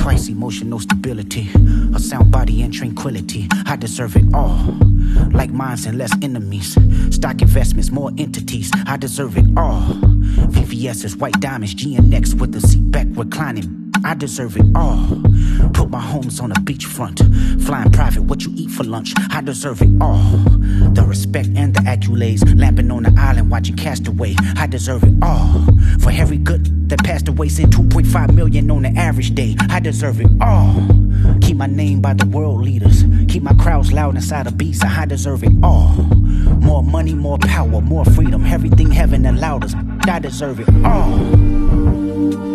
sacrifice emotional stability, a sound body and tranquility. I deserve it all, like minds and less enemies, stock investments, more entities. I deserve it all. VVS's white diamonds, GNX with the seat back reclining. I deserve it all. Put my homes on a beachfront, flying private, what you eat for lunch. I deserve it all. The respect and the accolades, lamping on the island watching Castaway. I deserve it all. For every good that passed away, sent 2.5 million on the average day. I deserve it all. Keep my name by the world leaders, keep my crowds loud inside a beat. So I deserve it all. More money, more power, more freedom, everything heaven allowed us. I deserve it all.